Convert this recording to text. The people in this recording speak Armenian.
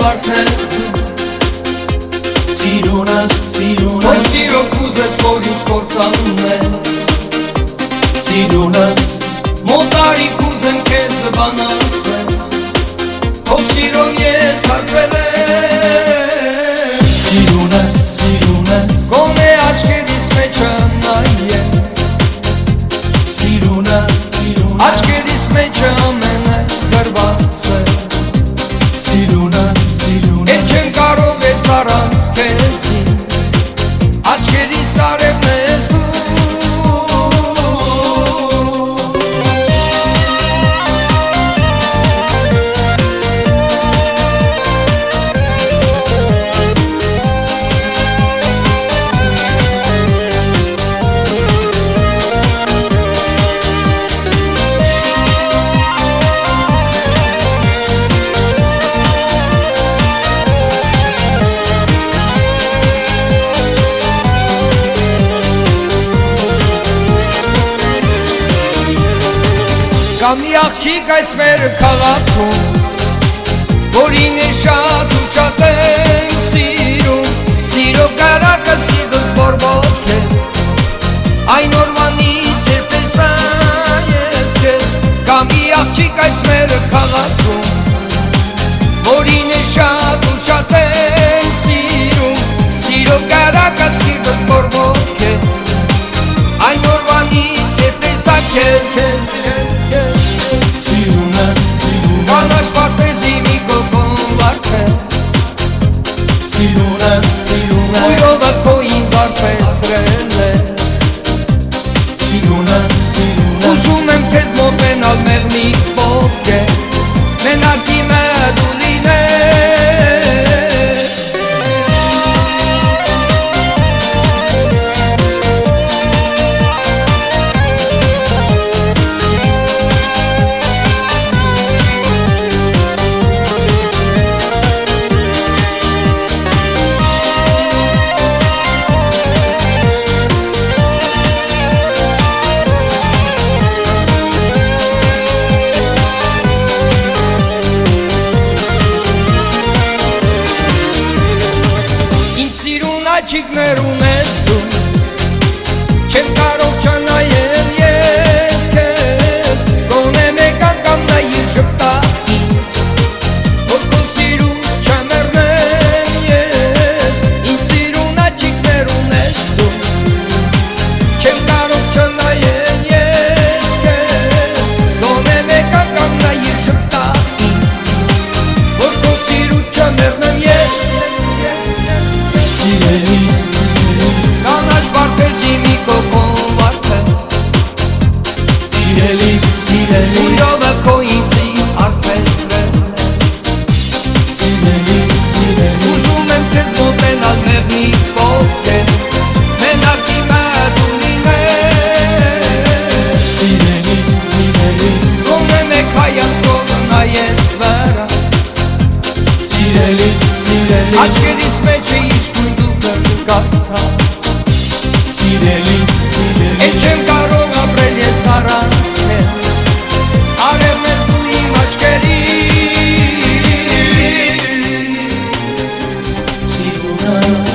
արդես Սիրունս, Որ սիրունս, սիրո կուզես, որ ինձ կործանես սիրունս Մոտարի կուզեմ կեզ բանասել Ով սիրով ես հարվել եմ Սիրունս, սիրունս, Գոնե աչքերիս մեջը նայեմ սիրունս, սիրունս, Աչքերիս մեջը ամենը գրված է սիրունս, սիրունս, Էդ չեմ կարող ես առանց քեզի Աչքերիս արևն ես դու Կա մի աղջիկ այս մեր քաղաքում Որին է շատ ու շատ եմ սիրում Սիրո կարակը սիրտս բորբոքեց Այն օրվանից երբ տեսա ես քեզ Կա մի աղջիկ այս մեր քաղաքում Որին է շատ ու շատ եմ սիրում Սիրո կարակը սիրտս բորբոքեց Այն օրվանից երբ տեսա քեզ սիրունս, Կանաչ պարտեզի մի կողոն վարդես սիրունս, սիրունս, Ույրովը քո ինձ արպեցրել ես սիրունս, սիրունս, Ուզում եմ քեզ մոտենալ մեղմի ոտքեր Մենակի մը դու լինես Աչիկներ ունես դու Չեմ կարող չնայել ես քեզ Գոնե մեկ անգամ նայիր շպտա ինձ Որ քո սիրուն չմեռնեմ ես Ինձ սիրուն աչիկներ ունես դու Չեմ կարող չնայել ես քեզ Գոնե մեկ անգամ նայիր շպտա ինձ Որ քո սիրուն չմեռնեմ ես սիրելիս, սիրելիս, Կանաչ պարտեզի մի կողոն վարդես սիրելիս, սիրելիս, Ույրովը քո ինձի արպեցրել ես սիրելիս, սիրելիս, Ուզում եմ քեզ մոտենալ մեղմի ոտքեր Մենակի մը դու լինես սիրելիս, սիրելիս, Գոնե մեկ հայացքով նայես վրաս սիրելիս, սիրելիս, Աչքերիս մեջը իսկույն դու կգատաս սիրելիս, Էդ չեմ կարող ապրել ես առանց քեզ Արևն ես դու իմ աչքերիս սիրունս,